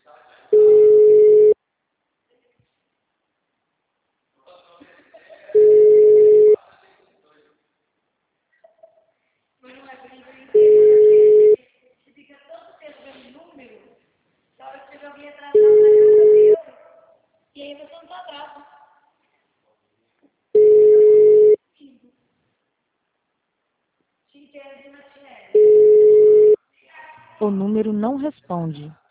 Mas não é brincadeira. Você fica todo tempo vendo número, na hora que você já vinha atrasado, e aí você não tá atrasado. O número não responde.